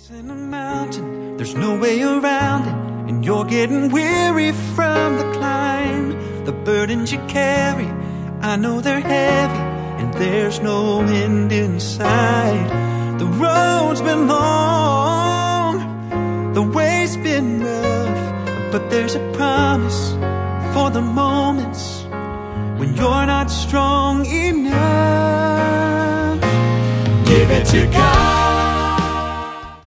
In a mountain, there's no way around it, and you're getting weary from the climb. The burdens you carry, I know they're heavy, and there's no end in sight. The road's been long, the way's been rough, but there's a promise for the moments when you're not strong enough. Give it to God.